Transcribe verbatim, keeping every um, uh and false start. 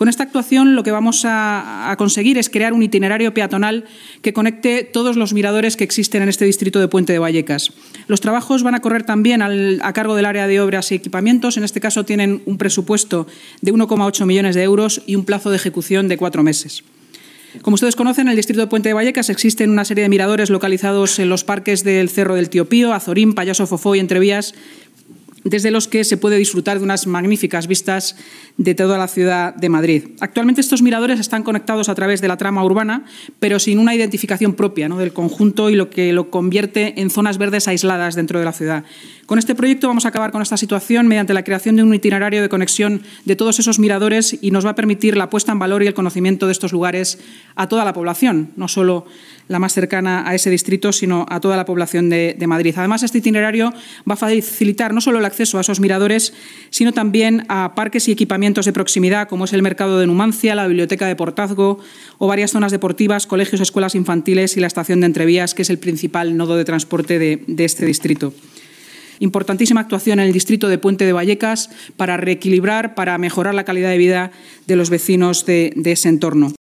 Con esta actuación lo que vamos a, a conseguir es crear un itinerario peatonal que conecte todos los miradores que existen en este distrito de Puente de Vallecas. Los trabajos van a correr también al, a cargo del área de obras y equipamientos. En este caso tienen un presupuesto de uno coma ocho millones de euros y un plazo de ejecución de cuatro meses. Como ustedes conocen, en el distrito de Puente de Vallecas existen una serie de miradores localizados en los parques del Cerro del Tío Pío, Azorín, Payaso Fofó y Entrevías, desde los que se puede disfrutar de unas magníficas vistas de toda la ciudad de Madrid. Actualmente estos miradores están conectados a través de la trama urbana, pero sin una identificación propia, ¿no?, del conjunto, y lo que lo convierte en zonas verdes aisladas dentro de la ciudad. Con este proyecto vamos a acabar con esta situación mediante la creación de un itinerario de conexión de todos esos miradores, y nos va a permitir la puesta en valor y el conocimiento de estos lugares a toda la población, no solo la más cercana a ese distrito, sino a toda la población de, de Madrid. Además, este itinerario va a facilitar no solo el acceso a esos miradores, sino también a parques y equipamientos de proximidad, como es el mercado de Numancia, la biblioteca de Portazgo o varias zonas deportivas, colegios, escuelas infantiles y la estación de Entrevías, que es el principal nodo de transporte de, de este distrito. Importantísima actuación en el distrito de Puente de Vallecas para reequilibrar, para mejorar la calidad de vida de los vecinos de, de ese entorno.